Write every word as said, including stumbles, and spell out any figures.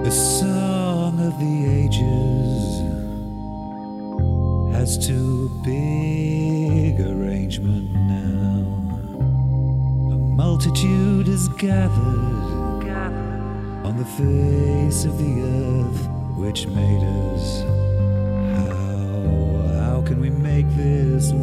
The song of the ages has too big arrangement now. A multitude is gathered on the face of the earth which made us. How, how can we make this